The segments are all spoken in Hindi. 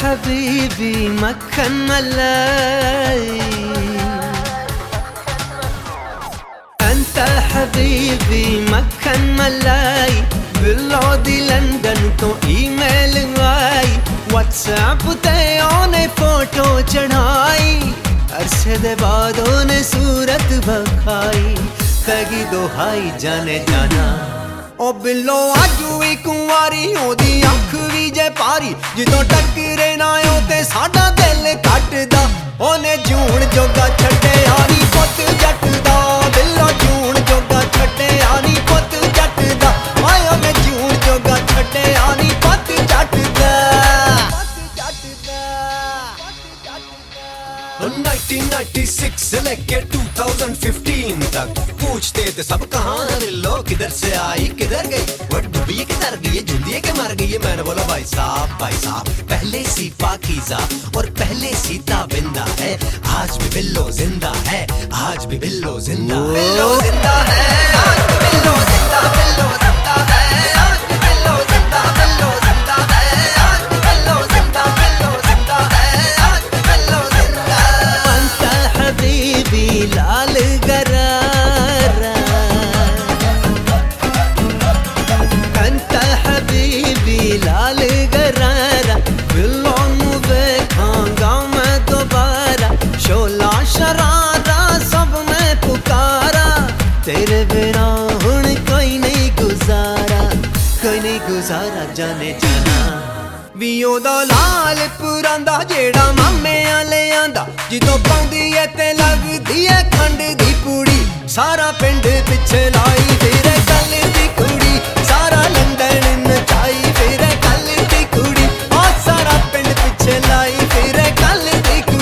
हबीबी मक्खन मलाई अंत हबीबी मक्खन मलाई बिल्लो दी लंदन तो ईमेल आई व्हाट्सएप ते ओने फोटो चढ़ाई अरसे दे बाद ओने सूरत बखाई कगी दोहाई जाने जाना ओ बिल्लो आजू ही कुंवारी ओदी अख भी जे पारी जिदों टकरे ना ओ ते साडा दिल कटदा ओने जून जोगा छड्डे आनी पुत जट दा बिल्लो जून जोगा छड्डे आनी पुत जट दा आए ओने जून जोगा छड्डे आनी पुत जट दा 1996 से लेके 2015 तक पूछते थे सब कहाँ लो किधर से आई किधर गई वो डूबी किधर गई झुंडी के मर गई मैंने बोला भाई साहब पहले सी पाकीज़ा और पहले सीता बिंदा है आज भी बिल्लो जिंदा है आज भी बिल्लो जिंदा है आज भी बिल्लो जिंदा है आज भी बिल्लो जिंदा है आज भी बिल्लो जिंदा है आज भी बिल्लो जिंदा है आज भी बिल्लो जिंदा अंता हबीबी लाल गरारा अंता हबीबी लाल गरारा बिल्लो नू वेखांगा मैं दोबारा शोला शरारा सब मैं पुकारा तेरे बिना हुण कोई नहीं गुजारा जाने जाना भी ओदा लाल पुरांदा जेड़ा मामे आले आंदा जिदों पाउंदी ऐ ते लगदी ऐ खंड दी पूड़ी सारा पिंड पिछे लाई तेरे गल दी कुड़ी सारा लंदन नचाई तेरे गल दी कुड़ी ओ सारा पिंड पिछे लाई तेरे गल दी कुड़ी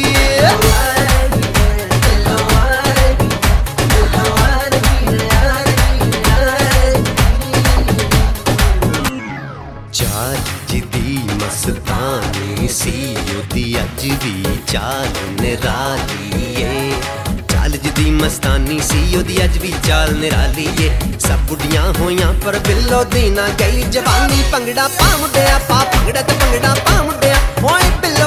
चाल जिदी मस्तानी सी ओदी अज भी चाल निराली है चाल जिदी मस्तानी सी ओदी अज भी चाल निराली है सब बुढ़ियां होइयां पर बिल्लो दी ना गई जवानी भंगड़ा पा मुंडिया पा भंगड़ा ते भंगड़ा पा मुंडिया ओए बिल्लो